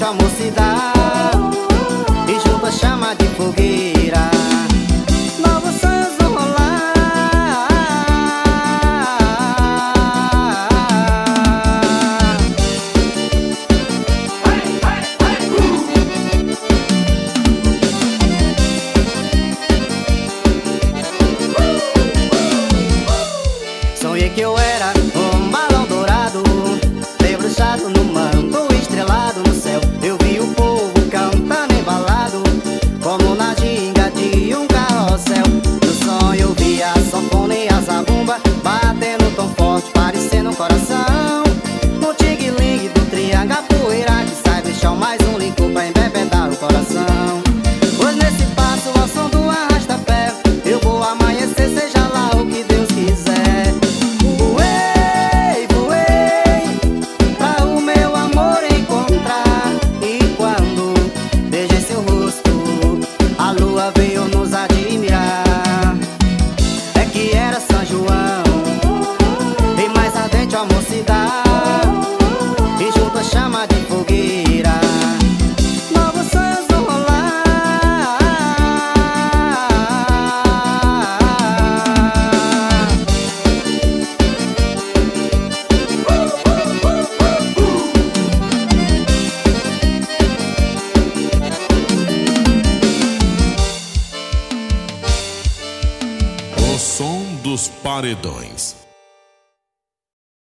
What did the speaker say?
ardente a mocidade e junto a chama de fogueira, novos sonhos vão rolar. Sonhei que eu era um balão dourado, debruçado no manto estrelado no céu. Eu vi o povo cantando embalado, como na ginga de um carrossel. No sonho eu vi a sanfona e a zabumba batendo tão forte, parecendo um coração. No tigre-ligue do triângulo, a poeira que sai do chão, mais um licor pra embebedar o coração. Pois nesse passo, ao som do arrasta-pé, eu vou amanhecer, seja lá o que Deus quiser. Voei, voei, pra o meu amor encontrar. E quando beijei seu rosto, a lua veio nos admirar. É que era São João, e mais ardente a mocidade, e junto a chama de fogueira, novos sonhos vão rolar. O som dos paredões.